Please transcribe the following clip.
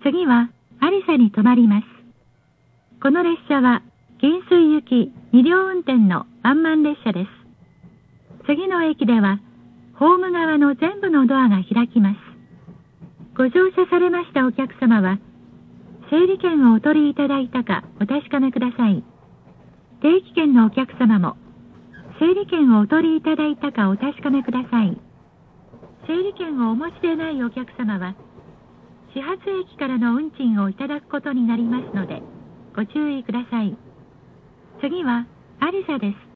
次は有沙に停まります。この列車は金水行き2両運転のワンマン列車です。次の駅ではホーム側の全部のドアが開きます。ご乗車されましたお客様は整理券をお取りいただいたかお確かめください。定期券のお客様も整理券をお取りいただいたかお確かめください。整理券をお持ちでないお客様は始発駅からの運賃をいただくことになりますのでご注意ください。次は有沙です。